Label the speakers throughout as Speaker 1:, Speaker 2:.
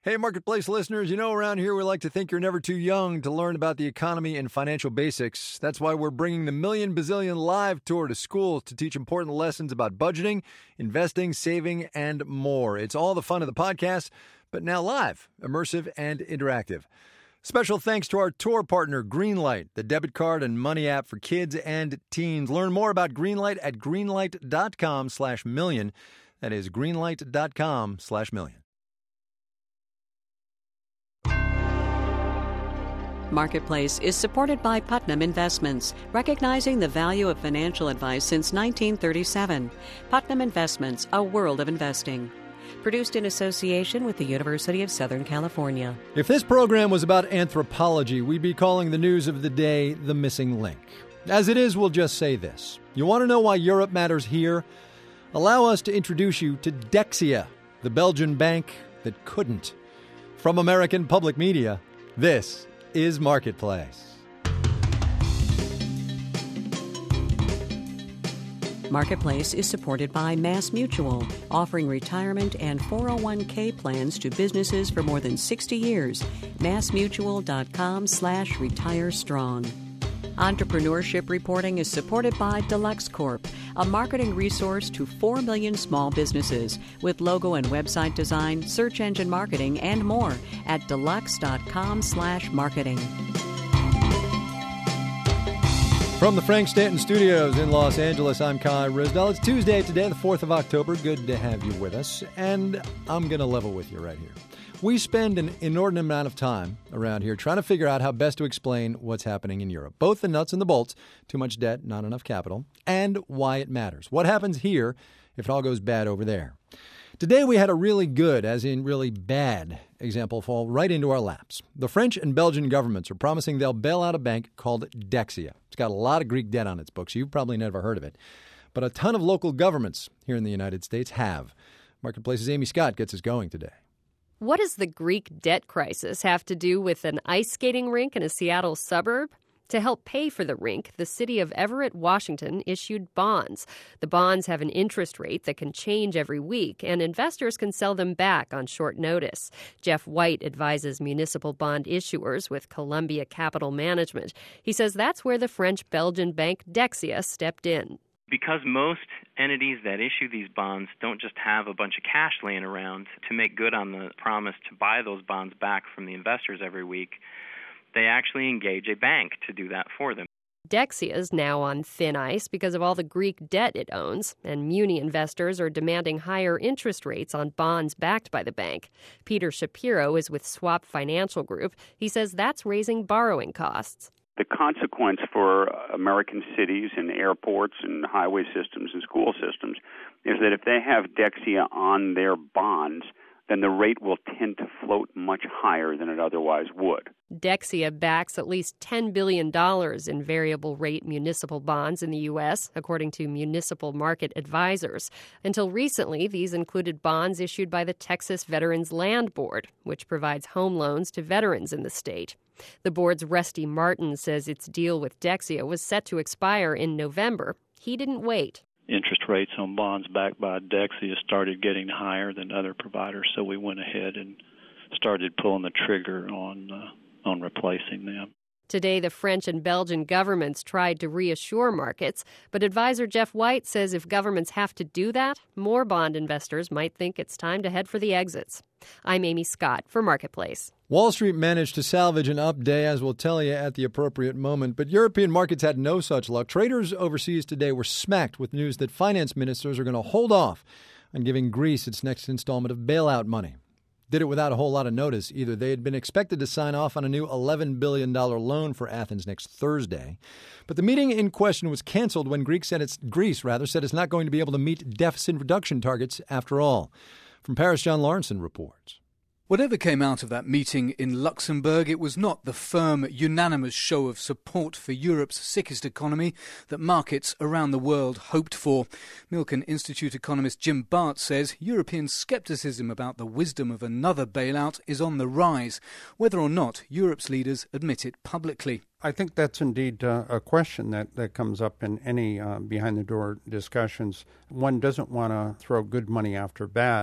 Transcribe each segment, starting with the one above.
Speaker 1: Hey, Marketplace listeners, around here we like to think you're never too young to learn about the economy and financial basics. That's why we're bringing the Million Bazillion Live Tour to schools to teach important lessons about budgeting, investing, saving, and more. It's all the fun of the podcast, but now live, immersive, and interactive. Special thanks to our tour partner, Greenlight, the debit card and money app for kids and teens. Learn more about Greenlight at greenlight.com/million. That is greenlight.com/million.
Speaker 2: Marketplace is supported by Putnam Investments, recognizing the value of financial advice since 1937. Putnam Investments, a world of investing. Produced in association with the University of Southern California.
Speaker 1: If this program was about anthropology, we'd be calling the news of the day the missing link. As it is, we'll just say this. You want to know why Europe matters here? Allow us to introduce you to Dexia, the Belgian bank that couldn't. From American Public Media, this is Marketplace.
Speaker 2: Marketplace is supported by MassMutual, offering retirement and 401k plans to businesses for more than 60 years. MassMutual.com/retirestrong. Entrepreneurship reporting is supported by Deluxe Corp, a marketing resource to 4 million small businesses with logo and website design, search engine marketing, and more at deluxe.com/marketing.
Speaker 1: From the Frank Stanton Studios in Los Angeles, I'm Kai Ryssdal. It's Tuesday today, the 4th of October. Good to have you with us. And I'm going to level with you right here. We spend an inordinate amount of time around here trying to figure out how best to explain what's happening in Europe. Both the nuts and the bolts, too much debt, not enough capital, and why it matters. What happens here if it all goes bad over there? Today we had a really good, as in really bad, example fall right into our laps. The French and Belgian governments are promising they'll bail out a bank called Dexia. It's got a lot of Greek debt on its books. You've probably never heard of it. But a ton of local governments here in the United States have. Marketplace's Amy Scott gets us going today.
Speaker 3: What does the Greek debt crisis have to do with an ice skating rink in a Seattle suburb? To help pay for the rink, the city of Everett, Washington, issued bonds. The bonds have an interest rate that can change every week, and investors can sell them back on short notice. Jeff White advises municipal bond issuers with Columbia Capital Management. He says that's where the French-Belgian bank Dexia stepped in.
Speaker 4: Because most entities that issue these bonds don't just have a bunch of cash laying around to make good on the promise to buy those bonds back from the investors every week, they actually engage a bank to do that for them.
Speaker 3: Dexia is now on thin ice because of all the Greek debt it owns, and muni investors are demanding higher interest rates on bonds backed by the bank. Peter Shapiro is with Swap Financial Group. He says that's raising borrowing costs.
Speaker 5: The consequence for American cities and airports and highway systems and school systems is that if they have Dexia on their bonds, then the rate will tend to float much higher than it otherwise would.
Speaker 3: Dexia backs at least $10 billion in variable rate municipal bonds in the U.S., according to Municipal Market Advisors. Until recently, these included bonds issued by the Texas Veterans Land Board, which provides home loans to veterans in the state. The board's Rusty Martin says its deal with Dexia was set to expire in November. He didn't wait.
Speaker 6: Interest rates on bonds backed by Dexia started getting higher than other providers, so we went ahead and started pulling the trigger on replacing them.
Speaker 3: Today, the French and Belgian governments tried to reassure markets, but advisor Jeff White says if governments have to do that, more bond investors might think it's time to head for the exits. I'm Amy Scott for Marketplace.
Speaker 1: Wall Street managed to salvage an up day, as we'll tell you at the appropriate moment, but European markets had no such luck. Traders overseas today were smacked with news that finance ministers are going to hold off on giving Greece its next installment of bailout money. Did it without a whole lot of notice either. They had been expected to sign off on a new $11 billion loan for Athens next Thursday. But the meeting in question was canceled when Greece said it's not going to be able to meet deficit reduction targets after all. From Paris, John Lawrenson reports.
Speaker 7: Whatever came out of that meeting in Luxembourg, it was not the firm, unanimous show of support for Europe's sickest economy that markets around the world hoped for. Milken Institute economist Jim Bart says European scepticism about the wisdom of another bailout is on the rise, whether or not Europe's leaders admit it publicly.
Speaker 8: I think that's indeed a question that comes up in any behind-the-door discussions. One doesn't want to throw good money after bad.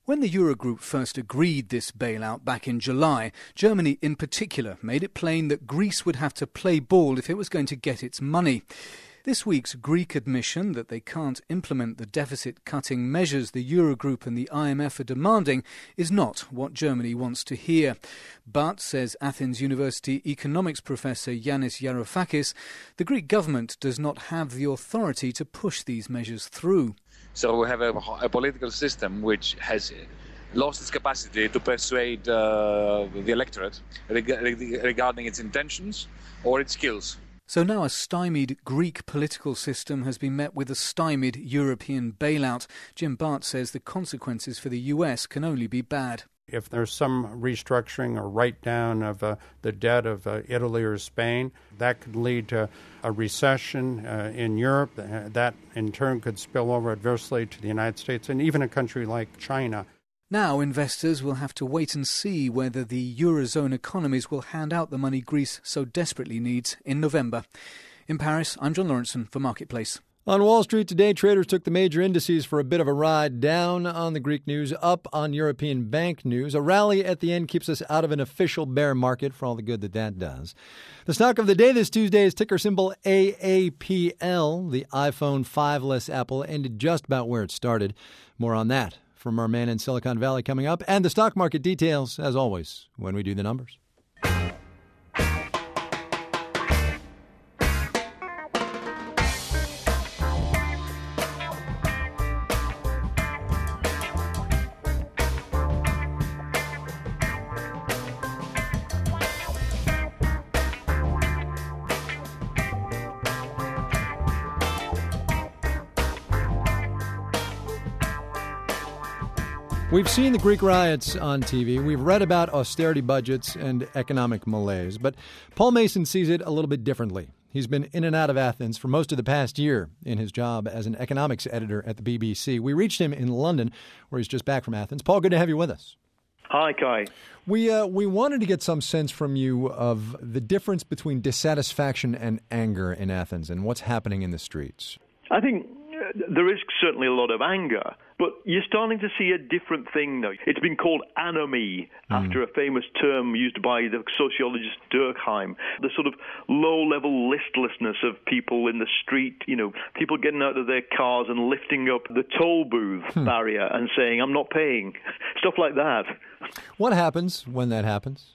Speaker 7: When the Eurogroup first agreed this bailout back in July, Germany in particular made it plain that Greece would have to play ball if it was going to get its money. This week's Greek admission that they can't implement the deficit-cutting measures the Eurogroup and the IMF are demanding is not what Germany wants to hear. But, says Athens University economics professor Yanis Varoufakis, the Greek government does not have the authority to push these measures through.
Speaker 9: So we have a political system which has lost its capacity to persuade the electorate regarding its intentions or its skills.
Speaker 7: So now a stymied Greek political system has been met with a stymied European bailout. Jim Bart says the consequences for the US can only be bad.
Speaker 8: If there's some restructuring or write-down of the debt of Italy or Spain, that could lead to a recession in Europe. That, in turn, could spill over adversely to the United States and even a country like China.
Speaker 7: Now investors will have to wait and see whether the Eurozone economies will hand out the money Greece so desperately needs in November. In Paris, I'm John Lawrenson for Marketplace.
Speaker 1: On Wall Street today, traders took the major indices for a bit of a ride, down on the Greek news, up on European bank news. A rally at the end keeps us out of an official bear market for all the good that does. The stock of the day this Tuesday is ticker symbol AAPL. The iPhone 5-less Apple ended just about where it started. More on that from our man in Silicon Valley coming up. And the stock market details, as always, when we do the numbers. We've seen the Greek riots on TV. We've read about austerity budgets and economic malaise. But Paul Mason sees it a little bit differently. He's been in and out of Athens for most of the past year in his job as an economics editor at the BBC. We reached him in London, where he's just back from Athens. Paul, good to have you with us.
Speaker 10: Hi, Kai.
Speaker 1: We wanted to get some sense from you of the difference between dissatisfaction and anger in Athens and what's happening in the streets.
Speaker 10: I think there is certainly a lot of anger, but you're starting to see a different thing now. It's been called anomie, after a famous term used by the sociologist Durkheim. The sort of low-level listlessness of people in the street, people getting out of their cars and lifting up the toll booth barrier and saying, I'm not paying. Stuff like that.
Speaker 1: What happens when that happens?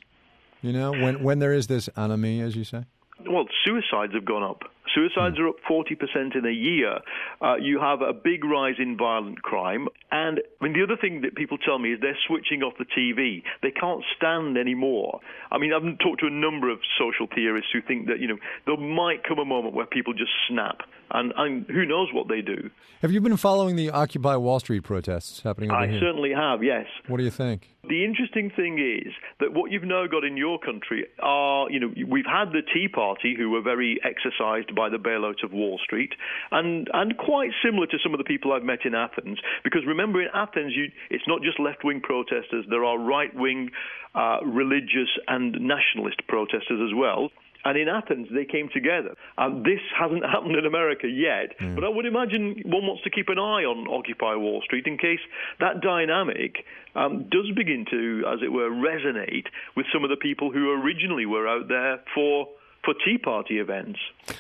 Speaker 1: When there is this anomie, as you say?
Speaker 10: Well, suicides have gone up. Suicides are up 40% in a year. You have a big rise in violent crime. And the other thing that people tell me is they're switching off the TV. They can't stand anymore. I've talked to a number of social theorists who think that, there might come a moment where people just snap. And who knows what they do.
Speaker 1: Have you been following the Occupy Wall Street protests happening over here?
Speaker 10: I certainly have, yes.
Speaker 1: What do you think?
Speaker 10: The interesting thing is that what you've now got in your country are, we've had the Tea Party, who were very exercised by the bailout of Wall Street, and quite similar to some of the people I've met in Athens. Because remember, in Athens, it's not just left-wing protesters. There are right-wing, religious and nationalist protesters as well. And in Athens, they came together. This hasn't happened in America yet, but I would imagine one wants to keep an eye on Occupy Wall Street in case that dynamic does begin to, as it were, resonate with some of the people who originally were out there for Tea Party events.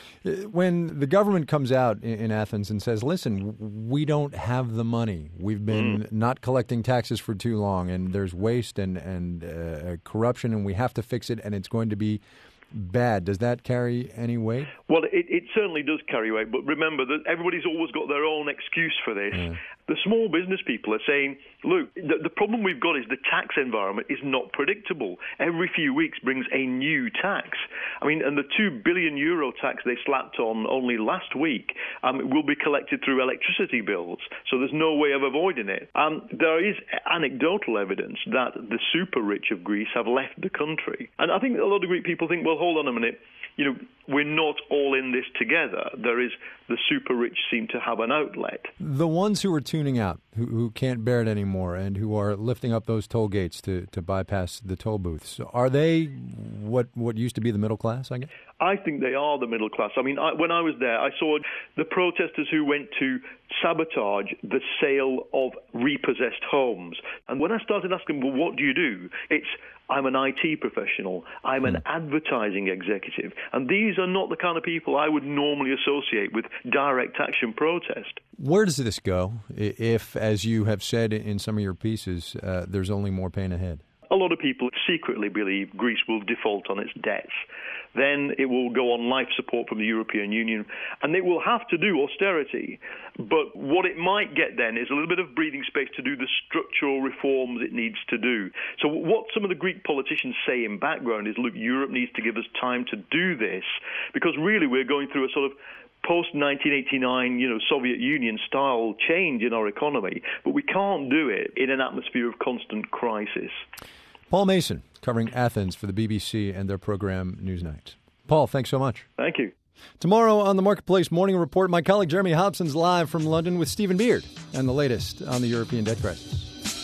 Speaker 1: When the government comes out in Athens and says, listen, we don't have the money. We've been not collecting taxes for too long, and there's waste and corruption, and we have to fix it, and it's going to be bad. Does that carry any weight?
Speaker 10: Well, it certainly does carry weight, but remember that everybody's always got their own excuse for this. The small business people are saying, look, the problem we've got is the tax environment is not predictable. Every few weeks brings a new tax. And the €2 billion tax they slapped on only last week will be collected through electricity bills, so there's no way of avoiding it. There is anecdotal evidence that the super rich of Greece have left the country. And I think a lot of Greek people think, well, hold on a minute, we're not all in this together. The super rich seem to have an outlet.
Speaker 1: The ones who are tuning out who can't bear it anymore and who are lifting up those toll gates to bypass the toll booths. So are they what used to be the middle class, I guess?
Speaker 10: I think they are the middle class. I mean, when I was there, I saw the protesters who went to sabotage the sale of repossessed homes. And when I started asking, well, what do you do? I'm an IT professional. I'm an advertising executive. And these are not the kind of people I would normally associate with direct action protest.
Speaker 1: Where does this go if, as you have said in some of your pieces, there's only more pain ahead?
Speaker 10: A lot of people secretly believe Greece will default on its debts. Then it will go on life support from the European Union, and it will have to do austerity. But what it might get then is a little bit of breathing space to do the structural reforms it needs to do. So what some of the Greek politicians say in background is, look, Europe needs to give us time to do this, because really we're going through a sort of post-1989, Soviet Union-style change in our economy, but we can't do it in an atmosphere of constant crisis.
Speaker 1: Paul Mason, covering Athens for the BBC and their program Newsnight. Paul, thanks so much.
Speaker 10: Thank you.
Speaker 1: Tomorrow on the Marketplace Morning Report, my colleague Jeremy Hobson's live from London with Stephen Beard and the latest on the European debt crisis.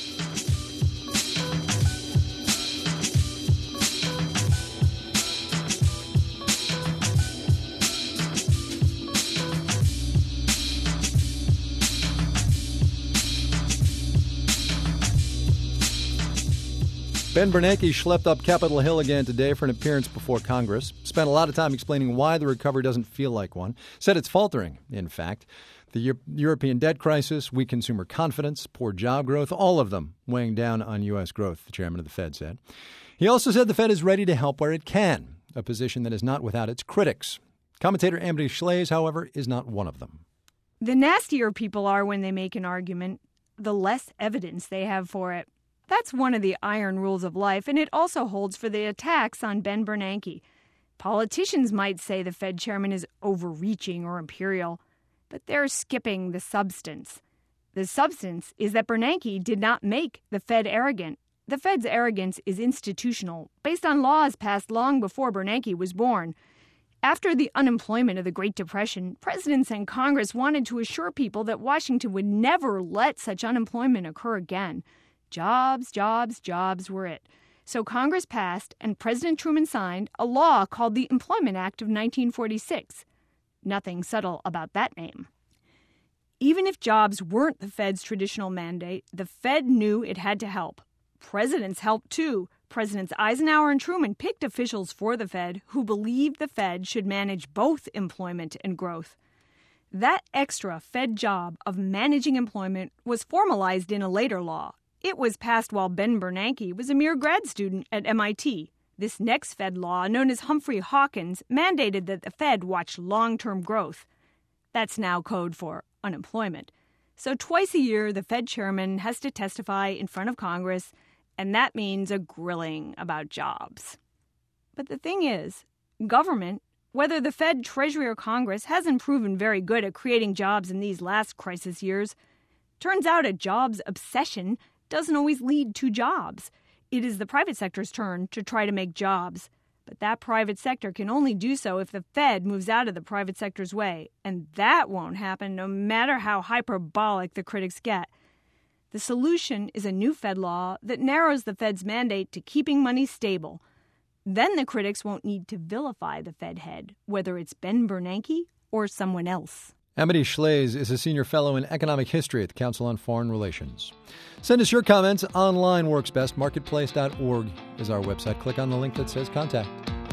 Speaker 1: Ben Bernanke schlepped up Capitol Hill again today for an appearance before Congress. Spent a lot of time explaining why the recovery doesn't feel like one. Said it's faltering, in fact. The European debt crisis, weak consumer confidence, poor job growth, all of them weighing down on U.S. growth, the chairman of the Fed said. He also said the Fed is ready to help where it can, a position that is not without its critics. Commentator Amity Shlaes, however, is not one of them.
Speaker 11: The nastier people are when they make an argument, the less evidence they have for it. That's one of the iron rules of life, and it also holds for the attacks on Ben Bernanke. Politicians might say the Fed chairman is overreaching or imperial, but they're skipping the substance. The substance is that Bernanke did not make the Fed arrogant. The Fed's arrogance is institutional, based on laws passed long before Bernanke was born. After the unemployment of the Great Depression, presidents and Congress wanted to assure people that Washington would never let such unemployment occur again. Jobs, jobs, jobs were it. So Congress passed and President Truman signed a law called the Employment Act of 1946. Nothing subtle about that name. Even if jobs weren't the Fed's traditional mandate, the Fed knew it had to help. Presidents helped too. Presidents Eisenhower and Truman picked officials for the Fed who believed the Fed should manage both employment and growth. That extra Fed job of managing employment was formalized in a later law. It was passed while Ben Bernanke was a mere grad student at MIT. This next Fed law, known as Humphrey-Hawkins, mandated that the Fed watch long-term growth. That's now code for unemployment. So twice a year, the Fed chairman has to testify in front of Congress, and that means a grilling about jobs. But the thing is, government, whether the Fed, Treasury, or Congress, hasn't proven very good at creating jobs in these last crisis years. Turns out a jobs obsession doesn't always lead to jobs. It is the private sector's turn to try to make jobs. But that private sector can only do so if the Fed moves out of the private sector's way. And that won't happen no matter how hyperbolic the critics get. The solution is a new Fed law that narrows the Fed's mandate to keeping money stable. Then the critics won't need to vilify the Fed head, whether it's Ben Bernanke or someone else.
Speaker 1: Amity Shlaes is a senior fellow in economic history at the Council on Foreign Relations. Send us your comments. Online works best. Marketplace.org is our website. Click on the link that says contact.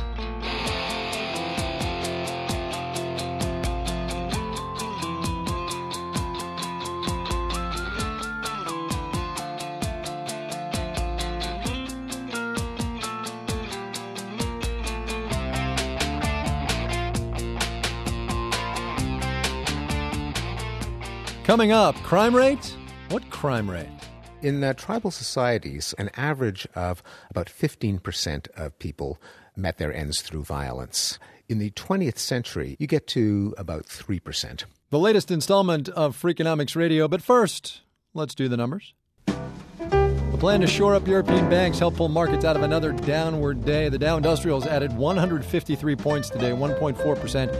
Speaker 1: Coming up, crime rate? What crime rate?
Speaker 12: In tribal societies, an average of about 15% of people met their ends through violence. In the 20th century, you get to about 3%.
Speaker 1: The latest installment of Freakonomics Radio, but first, let's do the numbers. The plan to shore up European banks helped pull markets out of another downward day. The Dow Industrials added 153 points today, 1.4%.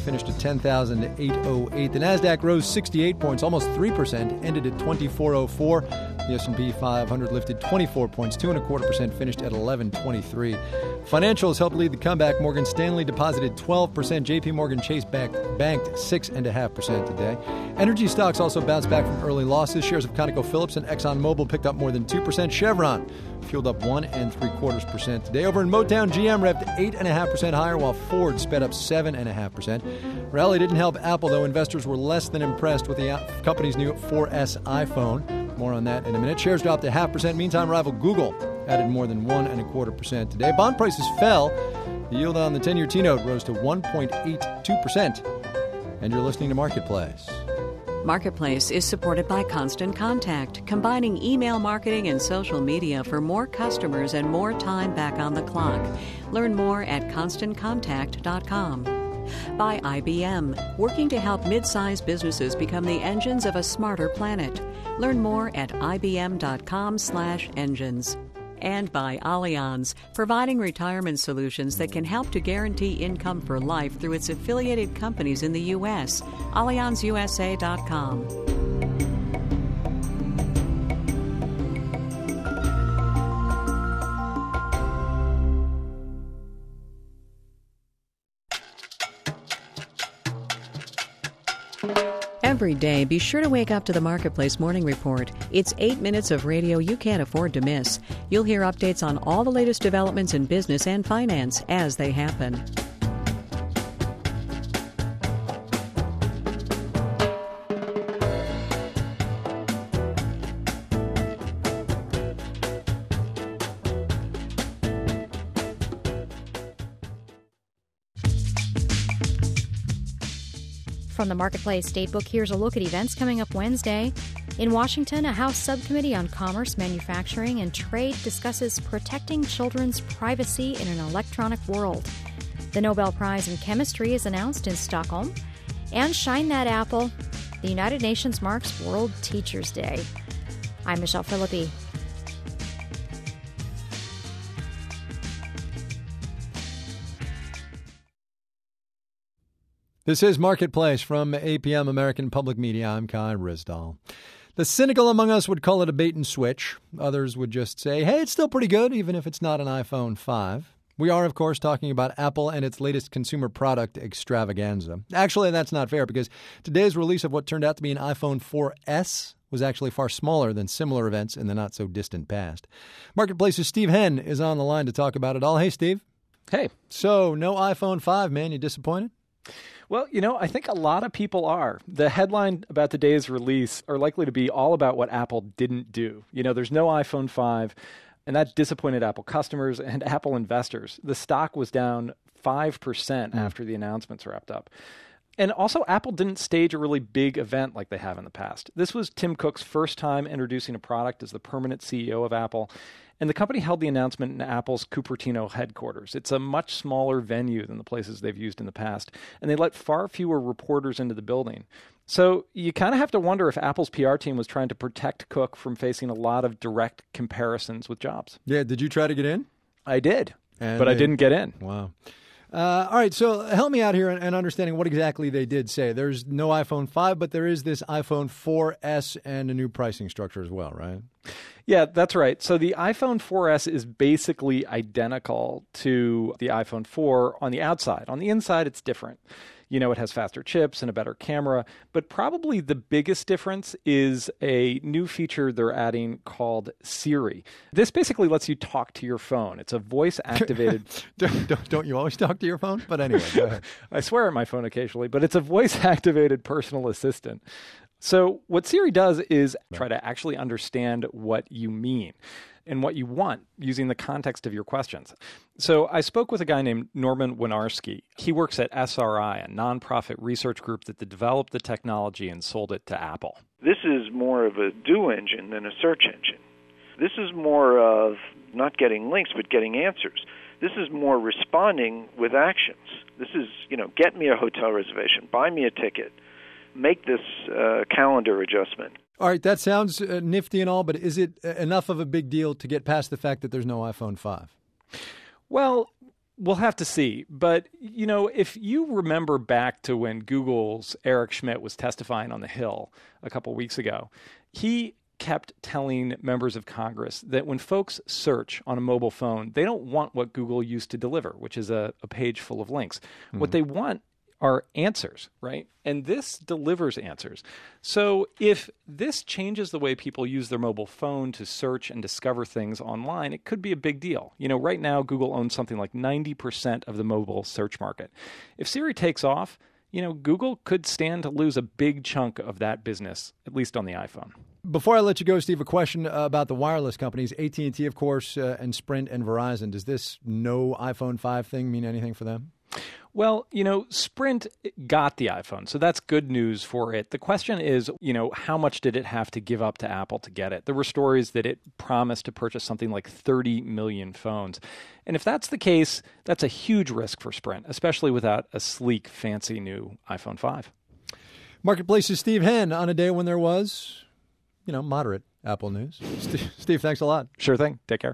Speaker 1: finished at 10,808. The Nasdaq rose 68 points, almost 3%, ended at 2404. The S&P 500 lifted 24 points, 2.25%, finished at 1123. Financials helped lead the comeback. Morgan Stanley deposited 12%. J.P. Morgan Chase banked 6.5% today. Energy stocks also bounced back from early losses. Shares of ConocoPhillips and ExxonMobil picked up more than 2%. Chevron fueled up 1.75% today. Over in Motown, GM revved 8.5% higher, while Ford sped up 7.5%. Rally didn't help Apple, though. Investors were less than impressed with the company's new 4S iPhone. More on that in a minute. Shares dropped 0.5%. Meantime, rival Google added more than 1.25% today. Bond prices fell. The yield on the 10-year T-note rose to 1.82%. And you're listening to Marketplace.
Speaker 2: Marketplace is supported by Constant Contact, combining email marketing and social media for more customers and more time back on the clock. Learn more at ConstantContact.com. By IBM, working to help mid-sized businesses become the engines of a smarter planet. Learn more at ibm.com/engines. And by Allianz, providing retirement solutions that can help to guarantee income for life through its affiliated companies in the U.S. AllianzUSA.com. Every day, be sure to wake up to the Marketplace Morning Report. It's 8 minutes of radio you can't afford to miss. You'll hear updates on all the latest developments in business and finance as they happen.
Speaker 13: From the Marketplace Statebook, here's a look at events coming up Wednesday. In Washington, a House Subcommittee on Commerce, Manufacturing, and Trade discusses protecting children's privacy in an electronic world. The Nobel Prize in Chemistry is announced in Stockholm. And Shine That Apple, the United Nations marks World Teachers Day. I'm Michelle Philippi.
Speaker 1: This is Marketplace from APM American Public Media. I'm Kai Ryssdal. The cynical among us would call it a bait and switch. Others would just say, hey, it's still pretty good, even if it's not an iPhone 5. We are, of course, talking about Apple and its latest consumer product extravaganza. Actually, that's not fair, because today's release of what turned out to be an iPhone 4S was actually far smaller than similar events in the not-so-distant past. Marketplace's Steve Henn is on the line to talk about it all. Hey, Steve.
Speaker 14: Hey.
Speaker 1: So, no iPhone 5, man. You disappointed?
Speaker 14: Well, I think a lot of people are. The headline about today's release are likely to be all about what Apple didn't do. There's no iPhone 5, and that disappointed Apple customers and Apple investors. The stock was down 5% after the announcements wrapped up. And also, Apple didn't stage a really big event like they have in the past. This was Tim Cook's first time introducing a product as the permanent CEO of Apple. And the company held the announcement in Apple's Cupertino headquarters. It's a much smaller venue than the places they've used in the past, and they let far fewer reporters into the building. So you kind of have to wonder if Apple's PR team was trying to protect Cook from facing a lot of direct comparisons with Jobs.
Speaker 1: Yeah, did you try to get in?
Speaker 14: I did, but I didn't get in.
Speaker 1: Wow. All right, so help me out here in understanding what exactly they did say. There's no iPhone 5, but there is this iPhone 4S and a new pricing structure as well, right?
Speaker 14: Yeah, that's right. So the iPhone 4S is basically identical to the iPhone 4 on the outside. On the inside, it's different. It has faster chips and a better camera, but probably the biggest difference is a new feature they're adding called Siri. This basically lets you talk to your phone. It's a voice-activated...
Speaker 1: Don't you always talk to your phone? But anyway, go ahead.
Speaker 14: I swear at my phone occasionally, but it's a voice-activated personal assistant. So what Siri does is try to actually understand what you mean and what you want using the context of your questions. So I spoke with a guy named Norman Winarski. He works at SRI, a nonprofit research group that developed the technology and sold it to Apple.
Speaker 15: This is more of a do engine than a search engine. This is more of not getting links, but getting answers. This is more responding with actions. This is, get me a hotel reservation, buy me a ticket, make this calendar adjustment.
Speaker 1: All right, that sounds nifty and all, but is it enough of a big deal to get past the fact that there's no iPhone 5?
Speaker 14: Well, We'll have to see. But, if you remember back to when Google's Eric Schmidt was testifying on the Hill a couple weeks ago, he kept telling members of Congress that when folks search on a mobile phone, they don't want what Google used to deliver, which is a page full of links. Mm-hmm. What they want are answers, right? And this delivers answers. So if this changes the way people use their mobile phone to search and discover things online, it could be a big deal. Right now, Google owns something like 90% of the mobile search market. If Siri takes off, Google could stand to lose a big chunk of that business, at least on the iPhone.
Speaker 1: Before I let you go, Steve, a question about the wireless companies, AT&T, of course, and Sprint and Verizon. Does this no iPhone 5 thing mean anything for them?
Speaker 14: Well, Sprint got the iPhone, so that's good news for it. The question is, how much did it have to give up to Apple to get it? There were stories that it promised to purchase something like 30 million phones. And if that's the case, that's a huge risk for Sprint, especially without a sleek, fancy new iPhone 5.
Speaker 1: Marketplace's Steve Henn on a day when there was, moderate Apple news. Steve, thanks a lot.
Speaker 14: Sure thing. Take care.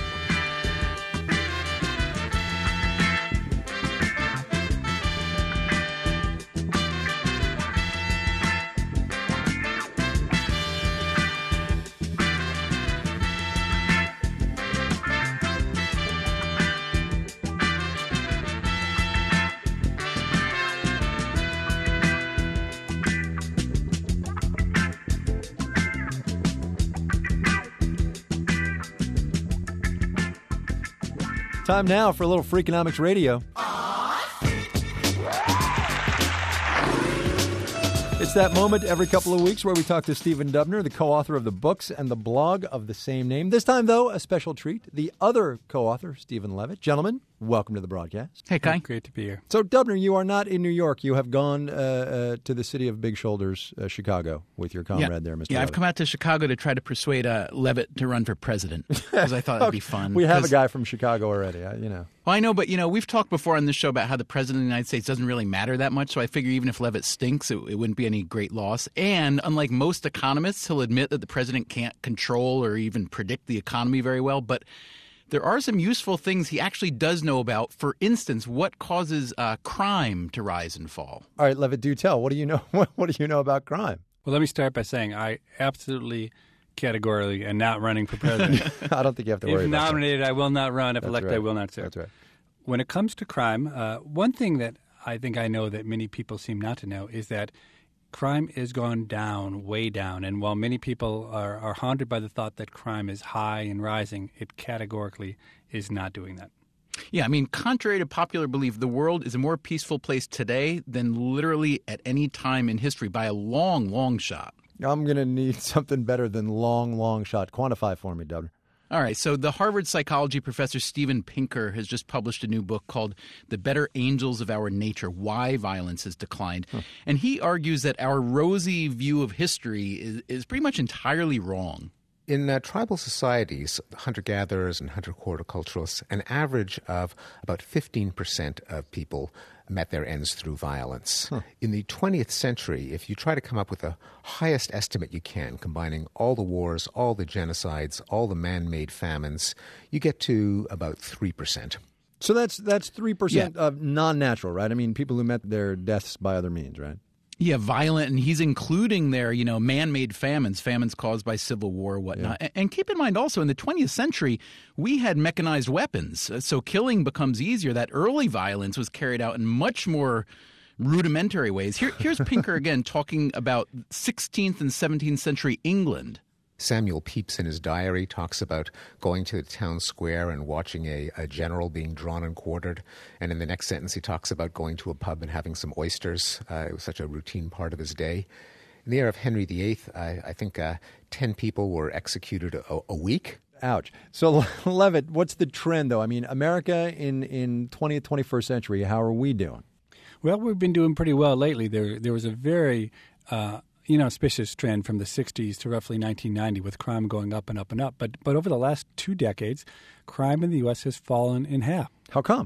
Speaker 1: Time now for a little Freakonomics Radio. It's that moment every couple of weeks where we talk to Stephen Dubner, the co-author of the books and the blog of the same name. This time, though, a special treat. The other co-author, Stephen Levitt. Gentlemen, welcome to the broadcast.
Speaker 16: Hey, Kai.
Speaker 17: Great to be here.
Speaker 1: So, Dubner, you are not in New York. You have gone to the city of big shoulders, Chicago, with your comrade there, Mr.
Speaker 16: Yeah,
Speaker 1: Levitt.
Speaker 16: I've come out to Chicago to try to persuade Levitt to run for president because I thought it'd be fun.
Speaker 1: We have a guy from Chicago already,
Speaker 16: Well, I know, but, we've talked before on this show about how the president of the United States doesn't really matter that much, so I figure even if Levitt stinks, it wouldn't be any great loss. And unlike most economists, he'll admit that the president can't control or even predict the economy very well, but there are some useful things he actually does know about. For instance, what causes crime to rise and fall?
Speaker 1: All right, Levitt, do tell. What do you know? What do you know about crime?
Speaker 17: Well, let me start by saying I absolutely categorically am not running for president.
Speaker 1: I don't think you have to worry about that.
Speaker 17: If nominated, I will not run. If elected,
Speaker 1: right.
Speaker 17: I will not serve.
Speaker 1: That's right.
Speaker 17: When it comes to crime, one thing that I think I know that many people seem not to know is that crime has gone down, way down. And while many people are haunted by the thought that crime is high and rising, it categorically is not doing that.
Speaker 16: Yeah, I mean, contrary to popular belief, the world is a more peaceful place today than literally at any time in history by a long, long shot.
Speaker 1: I'm going to need something better than long, long shot. Quantify for me, Dubner.
Speaker 16: All right, so the Harvard psychology professor Steven Pinker has just published a new book called The Better Angels of Our Nature, Why Violence Has Declined. And he argues that our rosy view of history is pretty much entirely wrong.
Speaker 12: In tribal societies, hunter-gatherers and hunter-horticulturalists, an average of about 15% of people met their ends through violence. In the 20th century, if you try to come up with the highest estimate you can, combining all the wars, all the genocides, all the man-made famines, you get to about 3%.
Speaker 1: So that's 3% of non-natural, right? I mean, people who met their deaths by other means, right?
Speaker 16: Yeah, violent, and he's including there, man-made famines caused by civil war, whatnot. Yeah. And keep in mind also, in the 20th century, we had mechanized weapons, so killing becomes easier. That early violence was carried out in much more rudimentary ways. Here's Pinker again talking about 16th and 17th century England.
Speaker 12: Samuel Pepys in his diary talks about going to the town square and watching a general being drawn and quartered. And in the next sentence, he talks about going to a pub and having some oysters. It was such a routine part of his day. In the era of Henry VIII, I think 10 people were executed a week.
Speaker 1: Ouch. So, Levitt, what's the trend, though? I mean, America in 20th, 21st century, how are we doing?
Speaker 17: Well, we've been doing pretty well lately. There was a very auspicious trend from the 60s to roughly 1990 with crime going up and up and up. But over the last 2 decades, crime in the U.S. has fallen in half.
Speaker 1: How come?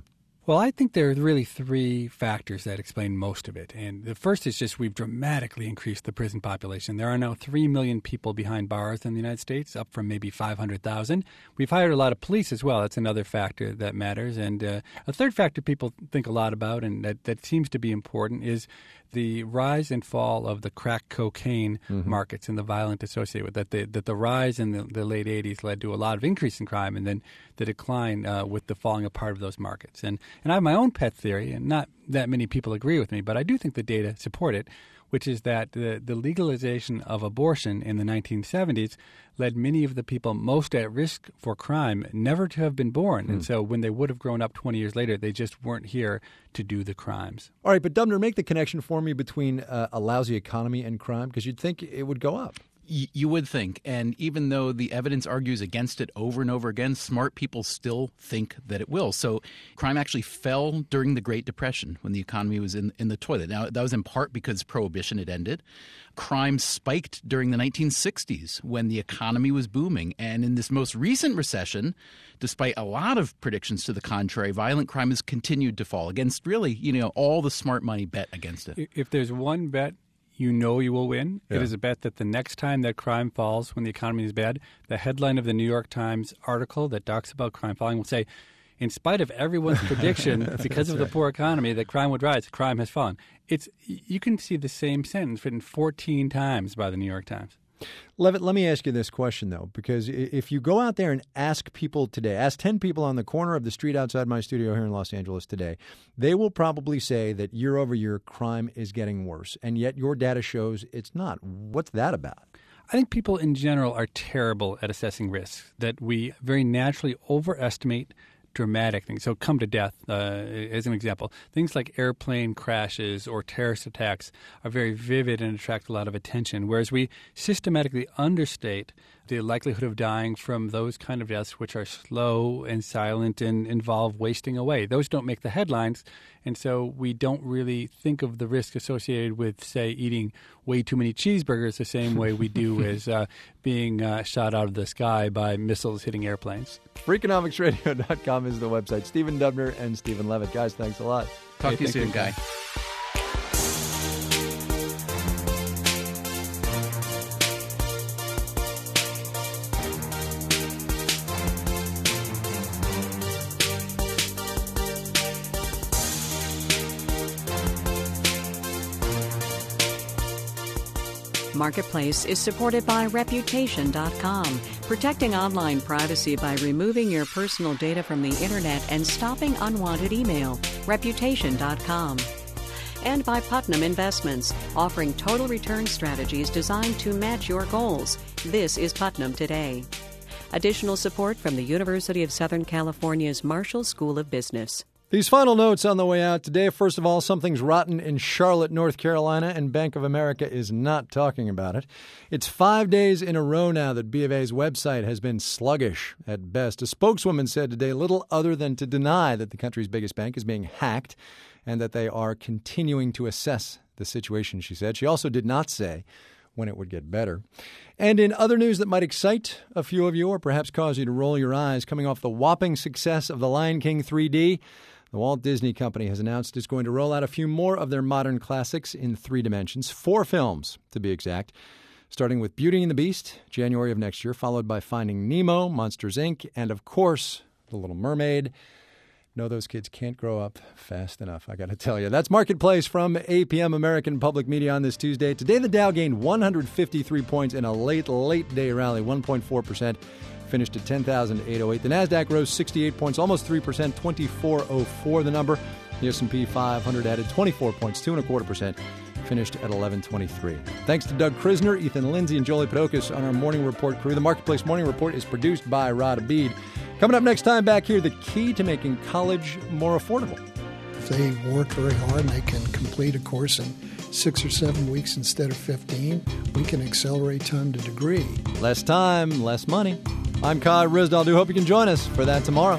Speaker 17: Well, I think there are really three factors that explain most of it. And the first is just we've dramatically increased the prison population. There are now 3 million people behind bars in the United States, up from maybe 500,000. We've hired a lot of police as well. That's another factor that matters. And a third factor people think a lot about and that seems to be important is the rise and fall of the crack cocaine markets and the violence associated with that. That the rise in the late 80s led to a lot of increase in crime and then the decline with the falling apart of those markets. And I have my own pet theory, and not that many people agree with me, but I do think the data support it, which is that the legalization of abortion in the 1970s led many of the people most at risk for crime never to have been born. And so when they would have grown up 20 years later, they just weren't here to do the crimes.
Speaker 1: All right, but Dubner, make the connection for me between a lousy economy and crime, because you'd think it would go up.
Speaker 16: You would think. And even though the evidence argues against it over and over again, smart people still think that it will. So crime actually fell during the Great Depression when the economy was in the toilet. Now, that was in part because Prohibition had ended. Crime spiked during the 1960s when the economy was booming. And in this most recent recession, despite a lot of predictions to the contrary, violent crime has continued to fall against really, all the smart money bet against it.
Speaker 17: If there's one bet you know you will win, it is a bet that the next time that crime falls when the economy is bad, the headline of the New York Times article that talks about crime falling will say, in spite of everyone's prediction, because of the poor economy, that crime would rise, crime has fallen. You can see the same sentence written 14 times by the New York Times.
Speaker 1: Levitt, let me ask you this question, though, because if you go out there and ask people today, ask 10 people on the corner of the street outside my studio here in Los Angeles today, they will probably say that year over year crime is getting worse, and yet your data shows it's not. What's that about?
Speaker 17: I think people in general are terrible at assessing risks, that we very naturally overestimate dramatic things. So come to death, as an example. Things like airplane crashes or terrorist attacks are very vivid and attract a lot of attention, whereas we systematically understate the likelihood of dying from those kind of deaths which are slow and silent and involve wasting away. Those don't make the headlines, and so we don't really think of the risk associated with, say, eating way too many cheeseburgers the same way we do as being shot out of the sky by missiles hitting airplanes.
Speaker 1: Freakonomicsradio.com is the website. Stephen Dubner and Stephen Levitt. Guys, thanks a lot.
Speaker 16: Talk to you soon, Guy.
Speaker 2: Marketplace is supported by Reputation.com, protecting online privacy by removing your personal data from the internet and stopping unwanted email. Reputation.com. And by Putnam Investments, offering total return strategies designed to match your goals. This is Putnam Today. Additional support from the University of Southern California's Marshall School of Business.
Speaker 1: These final notes on the way out today. First of all, something's rotten in Charlotte, North Carolina, and Bank of America is not talking about it. It's 5 days in a row now that B of A's website has been sluggish at best. A spokeswoman said today little other than to deny that the country's biggest bank is being hacked and that they are continuing to assess the situation, she said. She also did not say when it would get better. And in other news that might excite a few of you or perhaps cause you to roll your eyes, coming off the whopping success of The Lion King 3D, the Walt Disney Company has announced it's going to roll out a few more of their modern classics in 3 dimensions, 4 films to be exact, starting with Beauty and the Beast, January of next year, followed by Finding Nemo, Monsters, Inc., and, of course, The Little Mermaid. No, those kids can't grow up fast enough, I got to tell you. That's Marketplace from APM American Public Media on this Tuesday. Today, the Dow gained 153 points in a late day rally, 1.4%. Finished at 10,808. The NASDAQ rose 68 points, almost 3%, 2404 the number. The S&P 500 added 24 points, 2.25%, finished at 1123. Thanks to Doug Krisner, Ethan Lindsay, and Jolie Podokis on our Morning Report crew. The Marketplace Morning Report is produced by Rod Abid. Coming up next time back here, the key to making college more affordable.
Speaker 18: If they work very hard and they can complete a course in 6 or 7 weeks instead of 15, we can accelerate time to degree.
Speaker 1: Less time, less money. I'm Kai Ryssdal. I do hope you can join us for that tomorrow.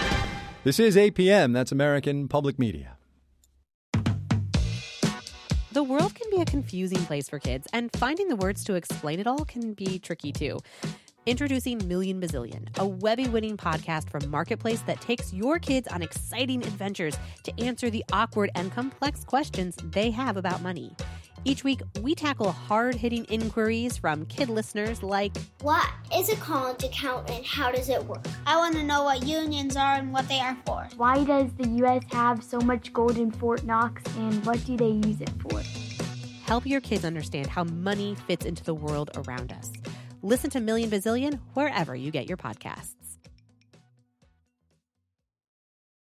Speaker 1: This is APM. That's American Public Media.
Speaker 19: The world can be a confusing place for kids, and finding the words to explain it all can be tricky too. Introducing Million Bazillion, a Webby-winning podcast from Marketplace that takes your kids on exciting adventures to answer the awkward and complex questions they have about money. Each week, we tackle hard-hitting inquiries from kid listeners like,
Speaker 20: what is a college account and how does it work? I want to know what unions are and what they are for.
Speaker 21: Why does the U.S. have so much gold in Fort Knox, and what do they use it for?
Speaker 19: Help your kids understand how money fits into the world around us. Listen to Million Bazillion wherever you get your podcasts.